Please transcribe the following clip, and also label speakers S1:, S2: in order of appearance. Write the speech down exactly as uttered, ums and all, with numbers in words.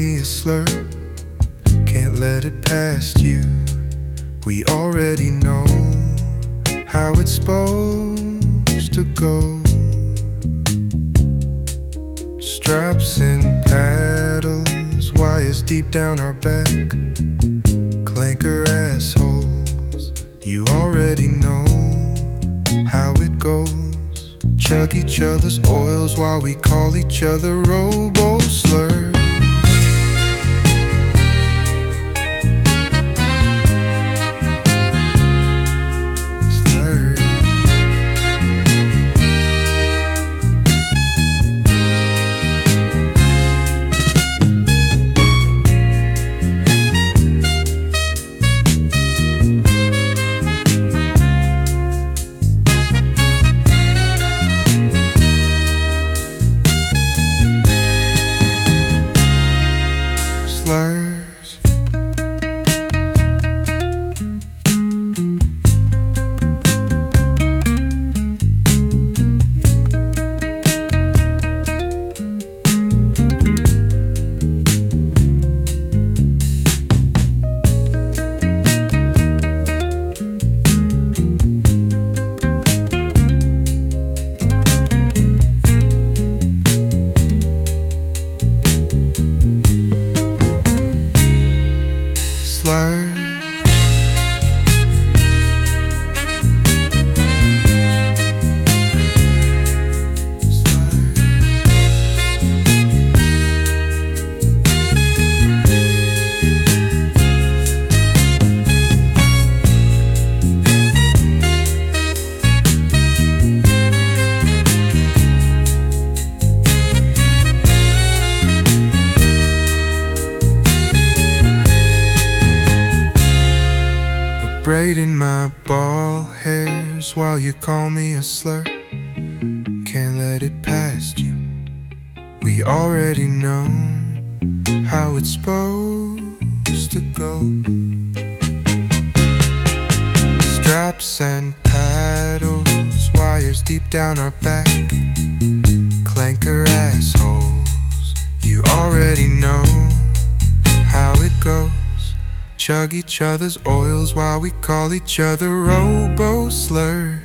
S1: me a slur, can't let it past you. We already know how it's supposed to go. Straps and paddles, wires deep down our back, clanker assholes. You already know how it goes. Chug each other's oils while we call each other robo-slurs. Slurs. Slurs. Braiding my ball hairs while you call me a slur, can't let it past you. We already know how it's supposed to go. Straps and paddles, wires deep down our back, clanker assholes. You already know how it goes. Chug each other's oils while we call each other robo-slurs.